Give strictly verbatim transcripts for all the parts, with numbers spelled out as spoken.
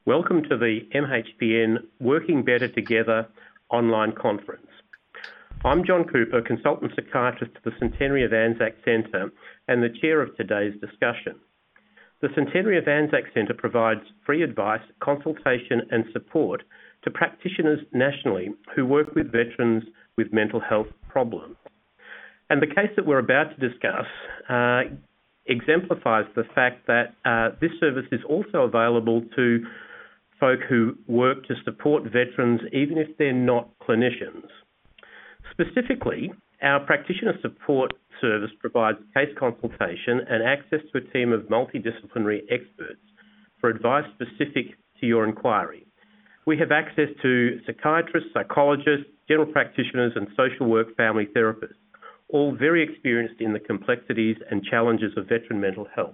Welcome to the M H P N Working Better Together online conference. I'm John Cooper, Consultant Psychiatrist to the Centenary of Anzac Centre and the Chair of today's discussion. The Centenary of Anzac Centre provides free advice, consultation and support to practitioners nationally who work with veterans with mental health problems. And the case that we're about to discuss uh, exemplifies the fact that uh, this service is also available to folk who work to support veterans even if they're not clinicians. Specifically, our practitioner support service provides case consultation and access to a team of multidisciplinary experts for advice specific to your inquiry. We have access to psychiatrists, psychologists, general practitioners and social work family therapists, all very experienced in the complexities and challenges of veteran mental health.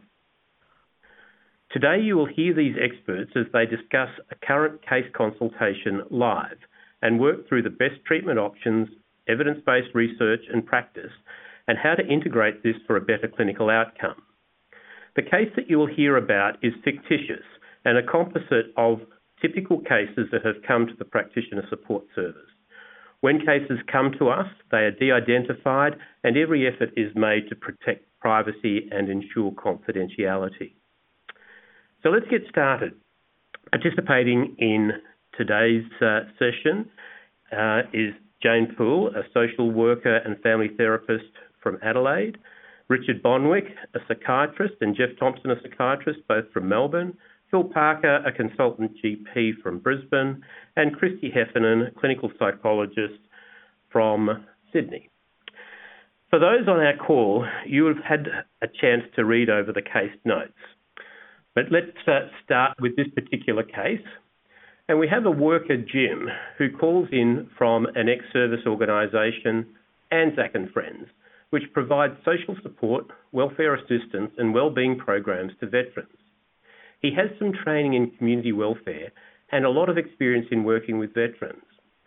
Today you will hear these experts as they discuss a current case consultation live and work through the best treatment options, evidence-based research and practice, and how to integrate this for a better clinical outcome. The case that you will hear about is fictitious and a composite of typical cases that have come to the practitioner support service. When cases come to us, they are de-identified and every effort is made to protect privacy and ensure confidentiality. So let's get started. Participating in today's uh, session uh, is Jane Poole, a social worker and family therapist from Adelaide, Richard Bonwick, a psychiatrist, and Jeff Thompson, a psychiatrist, both from Melbourne, Phil Parker, a consultant G P from Brisbane, and Christy Heffernan, a clinical psychologist from Sydney. For those on our call, you have had a chance to read over the case notes. But let's uh, start with this particular case. And we have a worker, Jim, who calls in from an ex-service organisation, Anzac and Friends, which provides social support, welfare assistance and wellbeing programs to veterans. He has some training in community welfare and a lot of experience in working with veterans.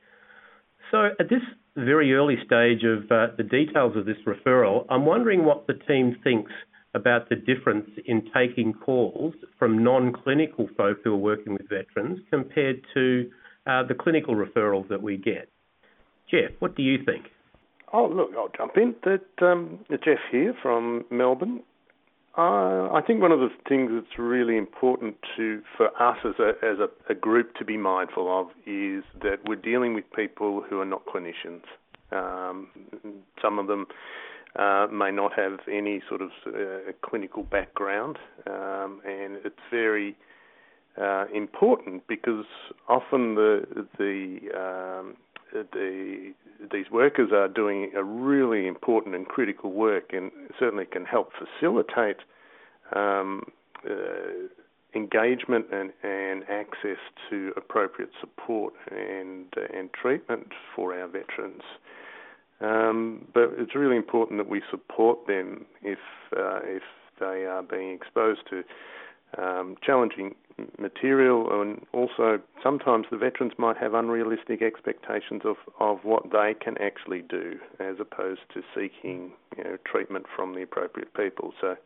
So at this very early stage of uh, the details of this referral, I'm wondering what the team thinks about the difference in taking calls from non-clinical folk who are working with veterans compared to uh, the clinical referrals that we get. Jeff, what do you think? Oh, look, I'll jump in. That um, Jeff here from Melbourne. Uh, I think one of the things that's really important to for us as a as a, a group to be mindful of is that we're dealing with people who are not clinicians. Um, some of them Uh, may not have any sort of uh, clinical background, um, and it's very uh, important because often the the, um, the these workers are doing a really important and critical work, and certainly can help facilitate um, uh, engagement and, and access to appropriate support and and treatment for our veterans. Um, but it's really important that we support them if uh, if they are being exposed to um, challenging material, and also sometimes the veterans might have unrealistic expectations of, of what they can actually do as opposed to seeking you know, treatment from the appropriate people. So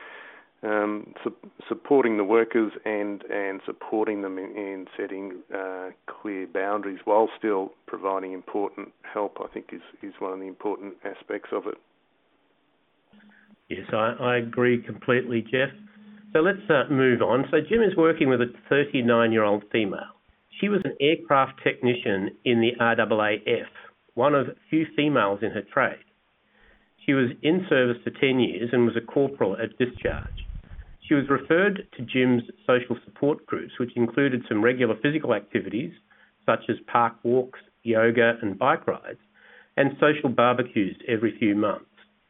um, su- supporting the workers and, and supporting them in, in setting uh, clear boundaries while still providing important help, I think, is, is one of the important aspects of it. Yes, I, I agree completely, Jeff. So let's uh, move on. So Jim is working with a thirty-nine-year-old female. She was an aircraft technician in the R A A F, one of few females in her trade. She was in service for ten years and was a corporal at discharge. She was referred to Jim's social support groups, which included some regular physical activities, such as park walks, yoga and bike rides, and social barbecues every few months.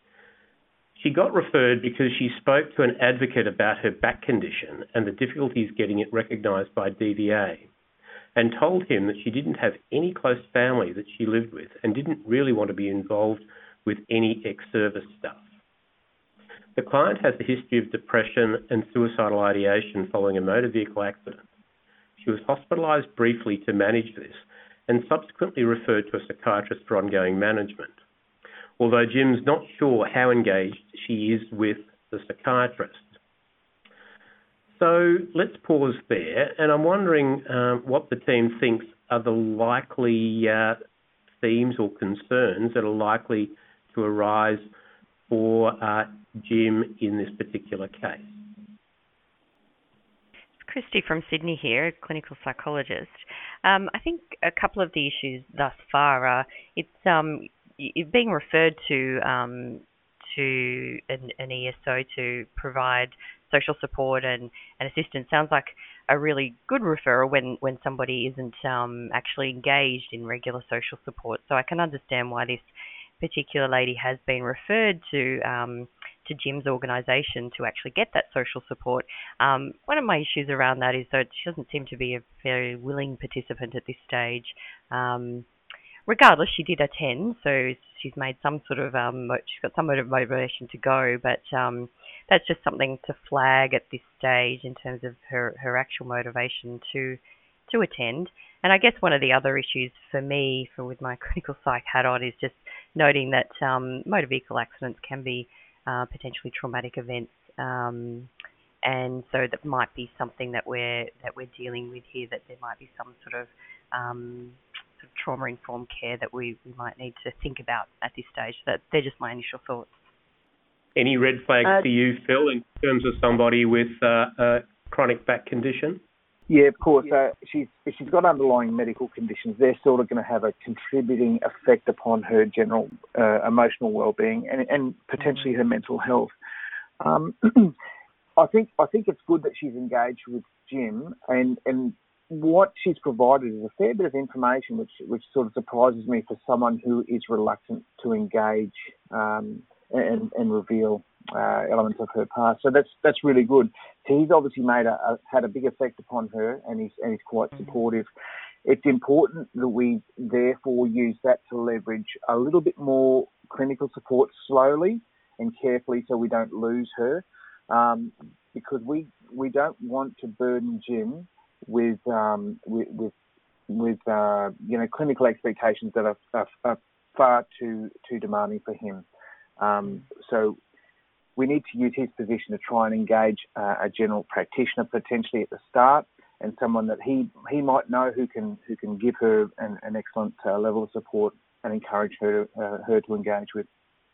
She got referred because she spoke to an advocate about her back condition and the difficulties getting it recognised by D V A, and told him that she didn't have any close family that she lived with and didn't really want to be involved with any ex-service stuff. The client has a history of depression and suicidal ideation following a motor vehicle accident. She was hospitalised briefly to manage this and subsequently referred to a psychiatrist for ongoing management, although Jim's not sure how engaged she is with the psychiatrist. So let's pause there, and I'm wondering um, what the team thinks are the likely uh, themes or concerns that are likely to arise for uh, Jim in this particular case. Christy from Sydney here, clinical psychologist. Um, I think a couple of the issues thus far are it's um, you're being referred to um, to an, an E S O to provide social support and, and assistance. Sounds like a really good referral when, when somebody isn't um, actually engaged in regular social support. So I can understand why this particular lady has been referred to um, to Jim's organisation to actually get that social support. Um, one of my issues around that is that she doesn't seem to be a very willing participant at this stage. Um, regardless, she did attend, so she's made some sort of, um, she's got some sort of motivation to go, but um, that's just something to flag at this stage in terms of her, her actual motivation to to attend. And I guess one of the other issues for me, for with my clinical psych hat on, is just noting that um, motor vehicle accidents can be uh, potentially traumatic events, um, and so that might be something that we're that we're dealing with here. That there might be some sort of, um, sort of trauma-informed care that we, we might need to think about at this stage. That they're just my initial thoughts. Any red flags Uh, for you, Phil, in terms of somebody with uh, a chronic back condition? Yeah, of course. Uh, she's if she's got underlying medical conditions, they're sort of going to have a contributing effect upon her general uh, emotional well-being and, and potentially her mental health. Um, I think I think it's good that she's engaged with Jim, and, and what she's provided is a fair bit of information, which which sort of surprises me for someone who is reluctant to engage um, and and reveal Uh, elements of her past. So that's that's really good. So he's obviously made a, a had a big effect upon her, and he's and he's quite supportive. It's important that we therefore use that to leverage a little bit more clinical support slowly and carefully, so we don't lose her, um, because we we don't want to burden Jim with um, with with, with uh, you know clinical expectations that are, are, are far too too demanding for him. Um, so. We need to use his position to try and engage uh, a general practitioner potentially at the start, and someone that he, he might know who can who can give her an, an excellent uh, level of support and encourage her uh, her to engage with.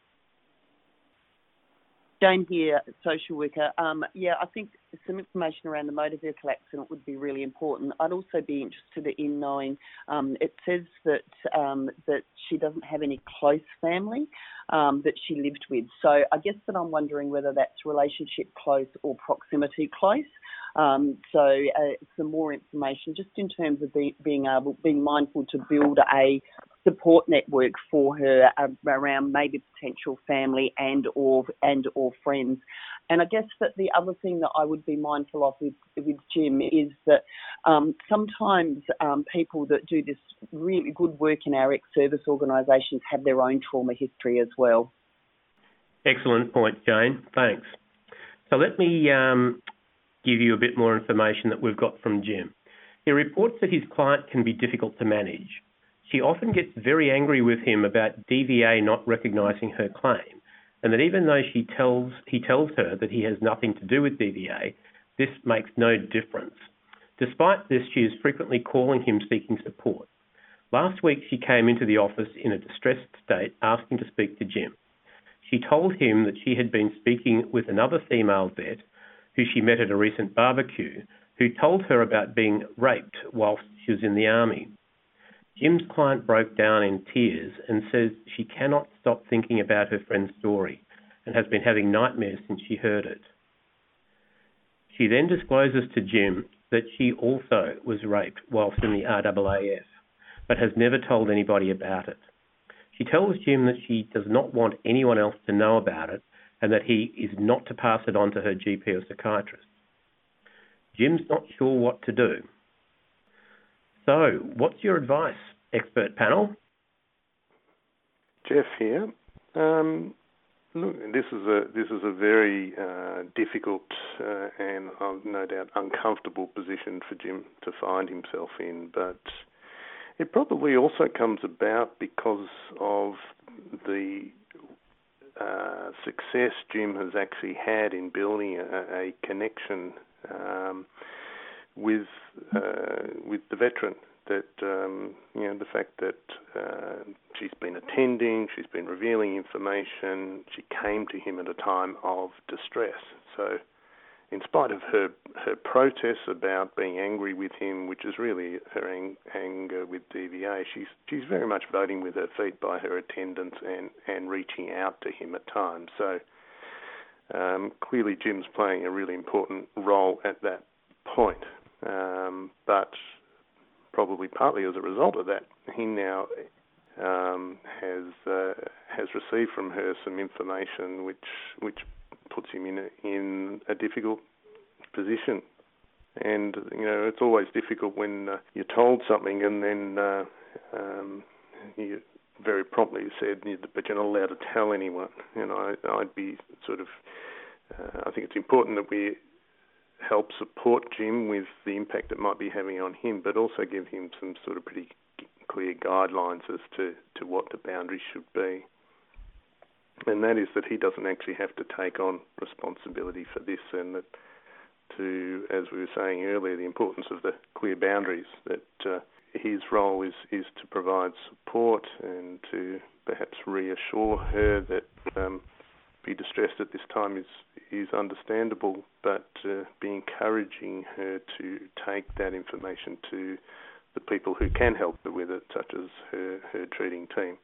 Jane here, social worker. Um, yeah, I think some information around the motor vehicle accident would be really important. I'd also be interested in knowing, um, it says that um, that she doesn't have any close family um, that she lived with. So I guess that I'm wondering whether that's relationship close or proximity close. Um, so uh, some more information just in terms of be, being able, being mindful to build a support network for her uh, around maybe potential family and or and or friends. And I guess that the other thing that I would be mindful of with, with Jim is that um, sometimes um, people that do this really good work in our ex-service organisations have their own trauma history as well. Excellent point, Jane. Thanks. So let me um, give you a bit more information that we've got from Jim. He reports that his client can be difficult to manage. She often gets very angry with him about D V A not recognising her claim, and that even though she tells he tells her that he has nothing to do with D V A, this makes no difference. Despite this, she is frequently calling him seeking support. Last week, she came into the office in a distressed state, asking to speak to Jim. She told him that she had been speaking with another female vet who she met at a recent barbecue, who told her about being raped whilst she was in the army. Jim's client broke down in tears and says she cannot stop thinking about her friend's story and has been having nightmares since she heard it. She then discloses to Jim that she also was raped whilst in the R A A F, but has never told anybody about it. She tells Jim that she does not want anyone else to know about it and that he is not to pass it on to her G P or psychiatrist. Jim's not sure what to do. So, what's your advice, expert panel? Jeff here. Um, look, this is a this is a very uh, difficult uh, and uh, no doubt uncomfortable position for Jim to find himself in, but it probably also comes about because of the uh, success Jim has actually had in building a, a connection um, with uh, with the veteran. That um, you know, the fact that uh, she's been attending, she's been revealing information. She came to him at a time of distress. So, in spite of her her protests about being angry with him, which is really her ang- anger with D V A, she's she's very much voting with her feet by her attendance and, and reaching out to him at times. So, um, clearly, Jim's playing a really important role at that point, um, but. Probably partly as a result of that, he now um, has uh, has received from her some information which which puts him in a, in a difficult position. And you know, it's always difficult when uh, you're told something and then uh, um, you very promptly said, "But you're not allowed to tell anyone." You know, I, I'd be sort of. Uh, I think it's important that we help support Jim with the impact it might be having on him, but also give him some sort of pretty clear guidelines as to, to what the boundaries should be. And that is that he doesn't actually have to take on responsibility for this, and that to, as we were saying earlier, the importance of the clear boundaries, that uh, his role is, is to provide support and to perhaps reassure her that um, be distressed at this time is is understandable, but uh, be encouraging her to take that information to the people who can help her with it, such as her, her treating team.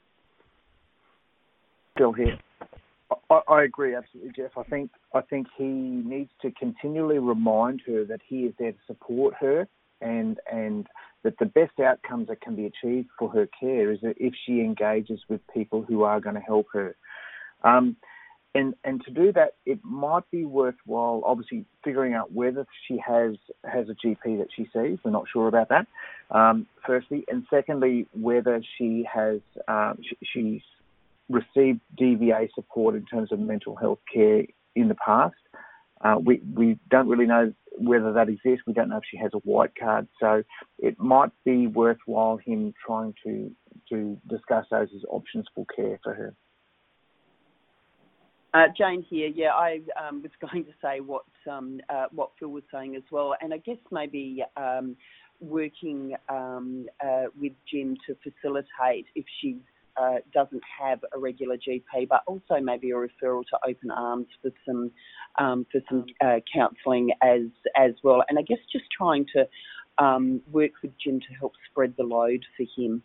Still here. I, I agree absolutely, Jeff. I think I think he needs to continually remind her that he is there to support her, and and that the best outcomes that can be achieved for her care is if she engages with people who are going to help her. Um, And and to do that, it might be worthwhile, obviously, figuring out whether she has has a G P that she sees. We're not sure about that, um, firstly. And secondly, whether she has um, she, she's received D V A support in terms of mental health care in the past. Uh, we, we don't really know whether that exists. We don't know if she has a white card. So it might be worthwhile him trying to, to discuss those as options for care for her. Uh, Jane here. Yeah, I um, was going to say what um, uh, what Phil was saying as well, and I guess maybe um, working um, uh, with Jim to facilitate if she uh, doesn't have a regular G P, but also maybe a referral to Open Arms for some um, for some uh, counselling as as well, and I guess just trying to um, work with Jim to help spread the load for him.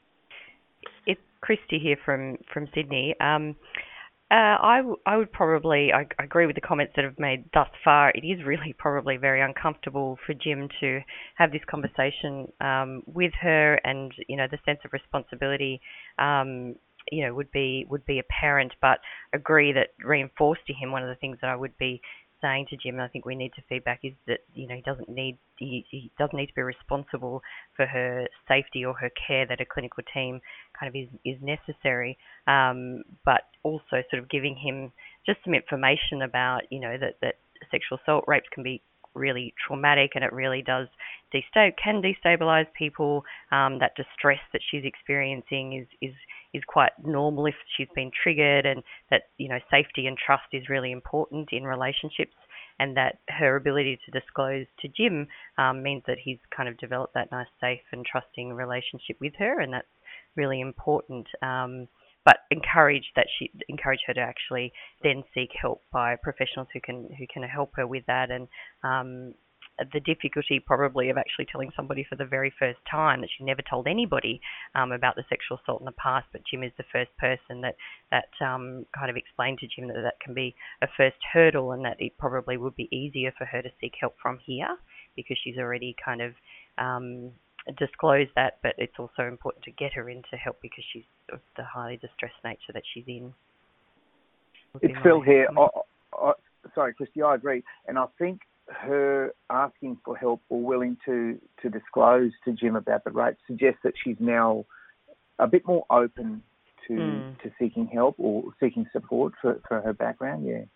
It's Christy here from from Sydney. Um, Uh, I, w- I would probably, I, I agree with the comments that have made thus far. It is really probably very uncomfortable for Jim to have this conversation um, with her, and you know the sense of responsibility, um, you know, would be would be apparent. But agree that reinforced to him, one of the things that I would be saying to Jim, and I think we need to feedback, is that you know he doesn't need he, he doesn't need to be responsible for her safety or her care, that a clinical team kind of is is necessary, um, but also sort of giving him just some information about you know that that sexual assault, rapes can be really traumatic, and it really does destab- can destabilize people. Um, that distress that she's experiencing is is is quite normal if she's been triggered, and that you know safety and trust is really important in relationships, and that her ability to disclose to Jim um, means that he's kind of developed that nice, safe and trusting relationship with her, and that's really important. Um, but encourage that she encourage her to actually then seek help by professionals who can who can help her with that. And um, the difficulty probably of actually telling somebody for the very first time that she never told anybody um, about the sexual assault in the past, but Jim is the first person that that um, kind of explained to Jim that that can be a first hurdle, and that it probably would be easier for her to seek help from here because she's already kind of um, disclose that, but it's also important to get her into help because she's of the highly distressed nature that she's in. It's Phil here. I, I, sorry, Christy, I agree. And I think her asking for help or willing to, to disclose to Jim about the rape suggests that she's now a bit more open to mm. to seeking help or seeking support for, for her background, yeah.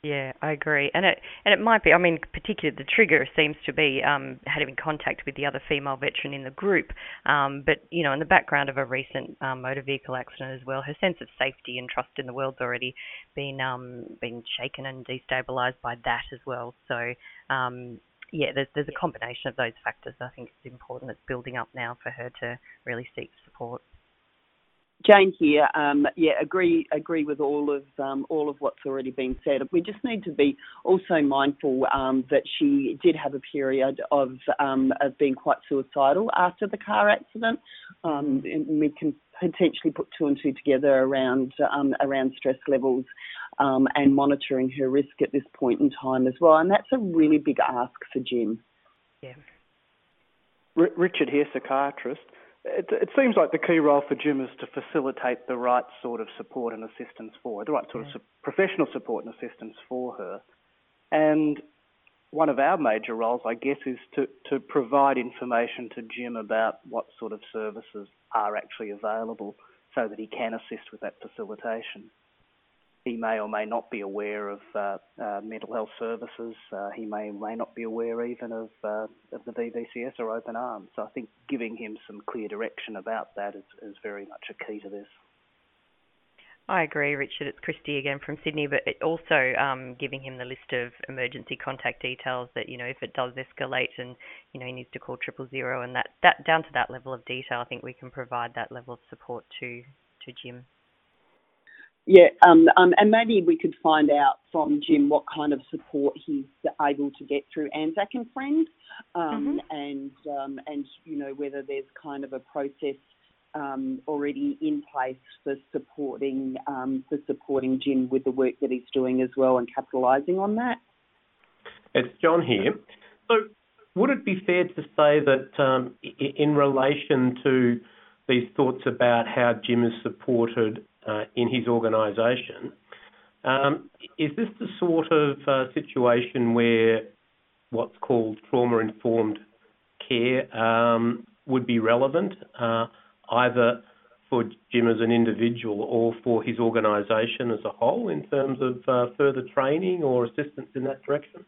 Yeah, I agree, and it and it might be. I mean, particularly the trigger seems to be um, having contact with the other female veteran in the group. Um, but you know, in the background of a recent um, motor vehicle accident as well, her sense of safety and trust in the world's already been um, been shaken and destabilised by that as well. So um, yeah, there's there's a combination of those factors. I think it's important that's building up now for her to really seek support. Jane here. Um, yeah, agree agree with all of um, all of what's already been said. We just need to be also mindful um, that she did have a period of um, of being quite suicidal after the car accident. Um, and we can potentially put two and two together around um, around stress levels um, and monitoring her risk at this point in time as well. And that's a really big ask for Jim. Yeah. R- Richard here, psychiatrist. It, it seems like the key role for Jim is to facilitate the right sort of support and assistance for her, the right sort yeah. of su- professional support and assistance for her. And one of our major roles, I guess, is to, to provide information to Jim about what sort of services are actually available so that he can assist with that facilitation. He may or may not be aware of uh, uh, mental health services. Uh, he may or may not be aware even of, uh, of the V V C S or Open Arms. So I think giving him some clear direction about that is, is very much a key to this. I agree, Richard. It's Christy again from Sydney, but it also um, giving him the list of emergency contact details that, you know, if it does escalate and, you know, he needs to call triple zero and that, that down to that level of detail, I think we can provide that level of support to, to Jim. Yeah, um, um, and maybe we could find out from Jim what kind of support he's able to get through Anzac and Friend, um, mm-hmm. and um, and you know whether there's kind of a process um, already in place for supporting um, for supporting Jim with the work that he's doing as well and capitalising on that. It's John here. So, would it be fair to say that um, in relation to these thoughts about how Jim is supported Uh, in his organisation, um, is this the sort of uh, situation where what's called trauma-informed care um, would be relevant, uh, either for Jim as an individual or for his organisation as a whole in terms of uh, further training or assistance in that direction?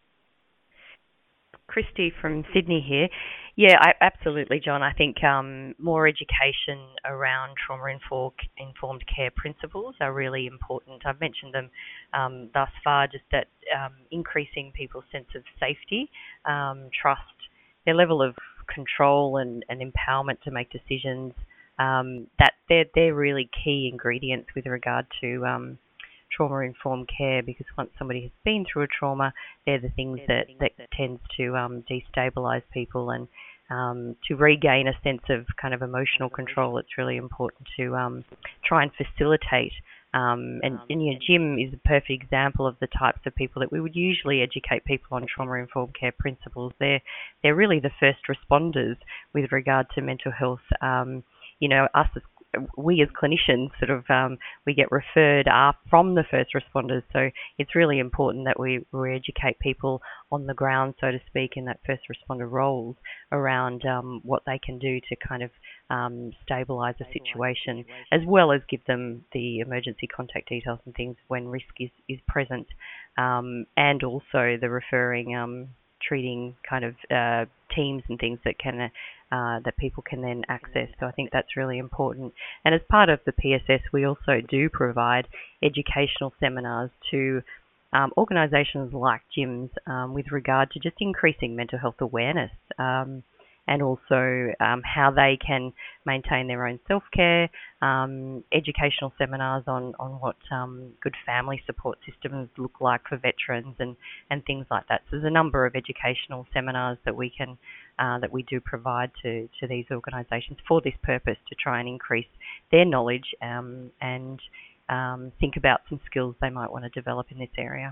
Christy from Sydney here. Yeah, I, absolutely, John. I think um, more education around trauma-informed care principles are really important. I've mentioned them um, thus far, just that um, increasing people's sense of safety, um, trust, their level of control and, and empowerment to make decisions, um, that they're, they're really key ingredients with regard to um, trauma-informed care, because once somebody has been through a trauma, they're the things that, that tends to um, destabilise people, and um, to regain a sense of kind of emotional control, it's really important to um, try and facilitate. Um, and, and you know, Jim is a perfect example of the types of people that we would usually educate people on trauma-informed care principles. They're they're really the first responders with regard to mental health. Um, you know, us as we as clinicians sort of um, we get referred uh, from the first responders, so it's really important that we, we educate people on the ground, so to speak, in that first responder roles around um, what they can do to kind of um, stabilise a situation, as well as give them the emergency contact details and things when risk is, is present, um, and also the referring um, treating kind of uh, teams and things that can uh, that people can then access. So I think that's really important. And as part of the P S S, we also do provide educational seminars to um, organisations like Jim's um, with regard to just increasing mental health awareness, um, and also um, how they can maintain their own self-care, um, educational seminars on, on what um, good family support systems look like for veterans and, and things like that. So there's a number of educational seminars that we can uh, that we do provide to, to these organisations for this purpose, to try and increase their knowledge um, and um, think about some skills they might want to develop in this area.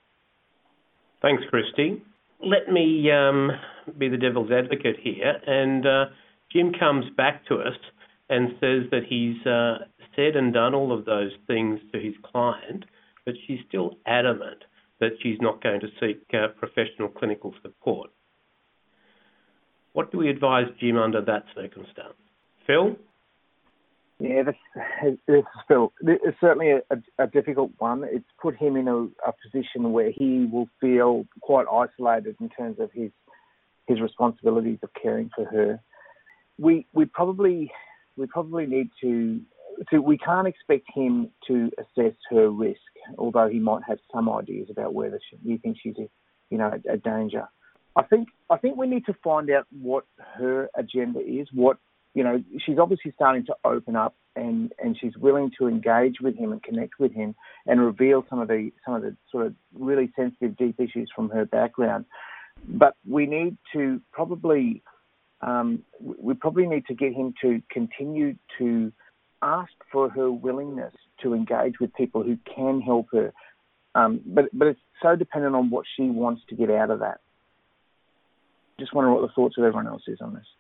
Thanks, Christy. Let me um, be the devil's advocate here, and uh, Jim comes back to us and says that he's uh, said and done all of those things to his client, but she's still adamant that she's not going to seek uh, professional clinical support. What do we advise Jim under that circumstance? Phil? Yeah, this, this is Phil. It's certainly a, a, a difficult one. It's put him in a, a position where he will feel quite isolated in terms of his his responsibilities of caring for her. We we probably we probably need to to we can't expect him to assess her risk, although he might have some ideas about whether she, he thinks she's a, you know a, a danger. I think I think we need to find out what her agenda is. What you know, she's obviously starting to open up, and, and she's willing to engage with him and connect with him, and reveal some of the some of the sort of really sensitive, deep issues from her background. But we need to probably um, we probably need to get him to continue to ask for her willingness to engage with people who can help her. Um, but but it's so dependent on what she wants to get out of that. Just wonder what the thoughts of everyone else is on this.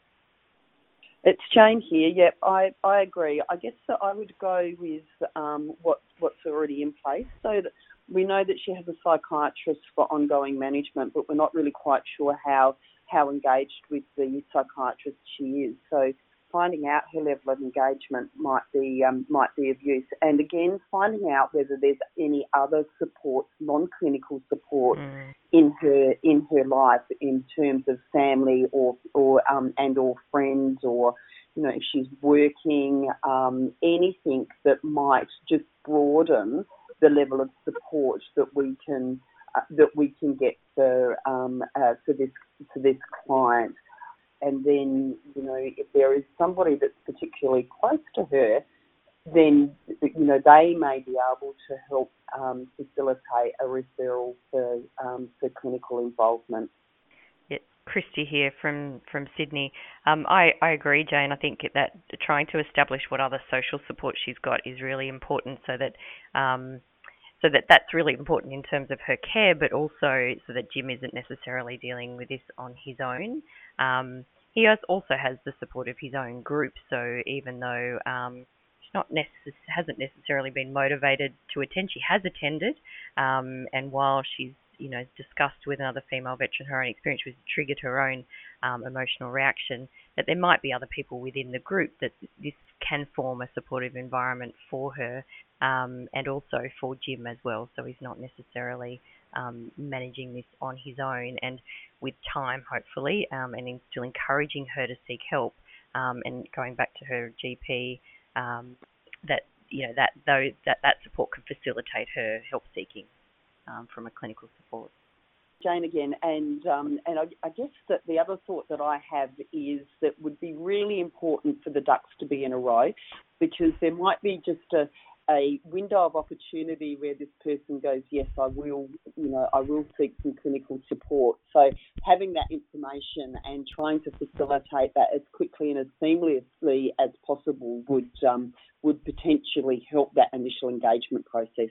It's Jane here. Yep, I, I agree. I guess that I would go with um, what what's already in place. So that we know that she has a psychiatrist for ongoing management, but we're not really quite sure how how engaged with the psychiatrist she is. So finding out her level of engagement might be um, might be of use. And again, finding out whether there's any other support, non-clinical support mm. in her in her life in terms of family or or um, and or friends, or you know if she's working, um, anything that might just broaden the level of support that we can uh, that we can get for um, uh, for this for this client. And then, you know, if there is somebody that's particularly close to her, then, you know, they may be able to help um, facilitate a referral for um, for clinical involvement. Yeah, Christy here from, from Sydney. Um, I, I agree, Jane. I think that trying to establish what other social support she's got is really important, so that um, so that that's really important in terms of her care, but also so that Jim isn't necessarily dealing with this on his own. Um, he has, also has the support of his own group, so even though um, she's not necess- hasn't necessarily been motivated to attend, she has attended, um, and while she's you know discussed with another female veteran her own experience, which triggered her own um, emotional reaction, that there might be other people within the group that this can form a supportive environment for her, um, and also for Jim as well, so he's not necessarily um, managing this on his own, and with time, hopefully, um, and in still encouraging her to seek help, um, and going back to her G P, um, that you know that though that, that support can facilitate her help seeking um, from a clinical support. Jane again, and um, and I, I guess that the other thought that I have is that would be really important for the ducks to be in a row, because there might be just a a window of opportunity where this person goes, yes, I will, you know, I will seek some clinical support. So having that information and trying to facilitate that as quickly and as seamlessly as possible would um, would potentially help that initial engagement process.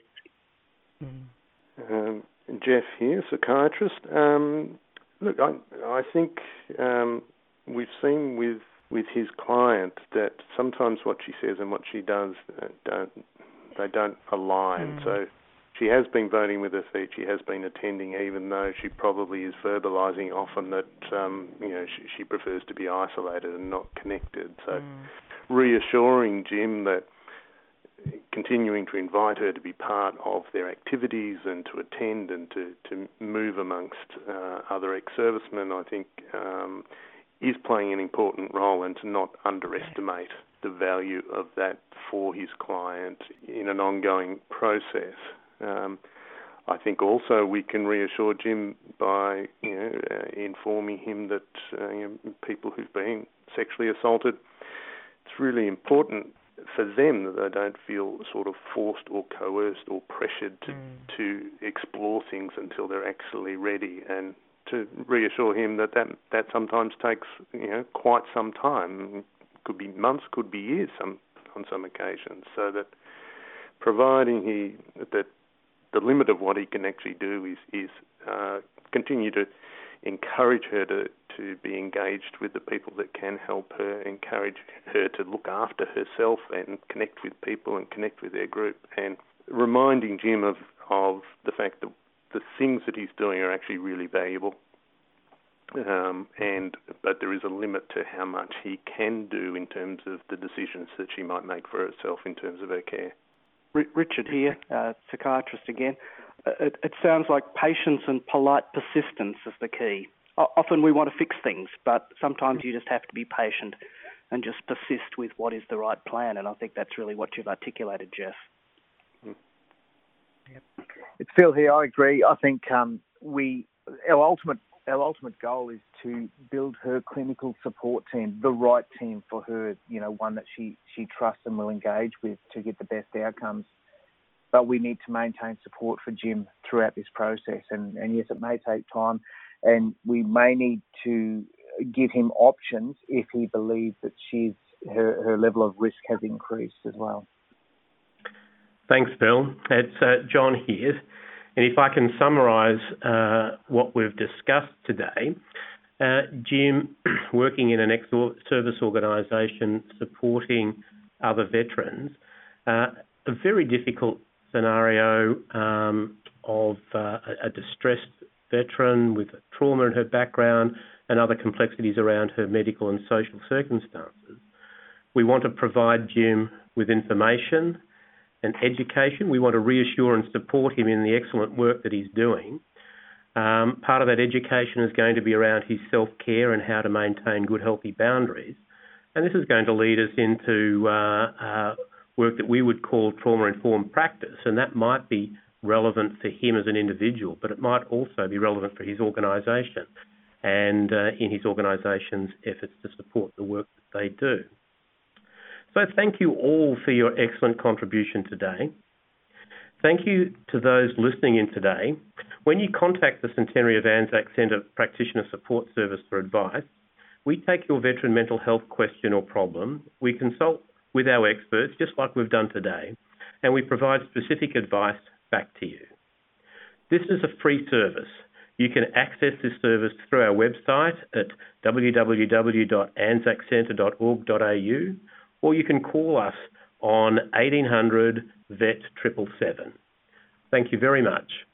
Mm. Um, Jeff here, psychiatrist. Um, look, I, I think um, we've seen with with his client that sometimes what she says and what she does uh, don't they don't align. Mm. So she has been voting with her feet. She has been attending, even though she probably is verbalising often that um, you know she, she prefers to be isolated and not connected. So mm. reassuring Jim that continuing to invite her to be part of their activities and to attend and to, to move amongst uh, other ex-servicemen, I think, um, is playing an important role, and to not underestimate the value of that for his client in an ongoing process. Um, I think also we can reassure Jim by you know, uh, informing him that uh, you know, people who've been sexually assaulted, it's really important for them that they don't feel sort of forced or coerced or pressured to, mm. to explore things until they're actually ready, and to reassure him that, that that sometimes takes you know quite some time. Could be months, could be years some on some occasions, so that providing he that the limit of what he can actually do is is uh, continue to encourage her to, to be engaged with the people that can help her, encourage her to look after herself and connect with people and connect with their group, and reminding Jim of, of the fact that the things that he's doing are actually really valuable. Um, and but there is a limit to how much he can do in terms of the decisions that she might make for herself in terms of her care. R- Richard here, uh, psychiatrist again. It, it sounds like patience and polite persistence is the key. O- often we want to fix things, but sometimes you just have to be patient and just persist with what is the right plan. And I think that's really what you've articulated, Jeff. Mm. Yep. It's Phil here. I agree. I think um, we our ultimate our ultimate goal is to build her clinical support team, the right team for her. You know, one that she she trusts and will engage with to get the best outcomes. But we need to maintain support for Jim throughout this process. And, and yes, it may take time, and we may need to give him options if he believes that she's her, her level of risk has increased as well. Thanks, Bill. It's uh, John here. And if I can summarise uh, what we've discussed today, uh, Jim, working in an ex-service organisation supporting other veterans, uh, a very difficult scenario um, of uh, a distressed veteran with trauma in her background and other complexities around her medical and social circumstances. We want to provide Jim with information and education. We want to reassure and support him in the excellent work that he's doing. Um, part of that education is going to be around his self-care and how to maintain good, healthy boundaries. And this is going to lead us into uh, uh, work that we would call trauma-informed practice, and that might be relevant for him as an individual, but it might also be relevant for his organisation and uh, in his organisation's efforts to support the work that they do. So thank you all for your excellent contribution today. Thank you to those listening in today. When you contact the Centenary of Anzac Centre Practitioner Support Service for advice, we take your veteran mental health question or problem, we consult with our experts, just like we've done today, and we provide specific advice back to you. This is a free service. You can access this service through our website at w w w dot anzac centre dot org dot a u, or you can call us on eighteen hundred V E T seven seven seven. Thank you very much.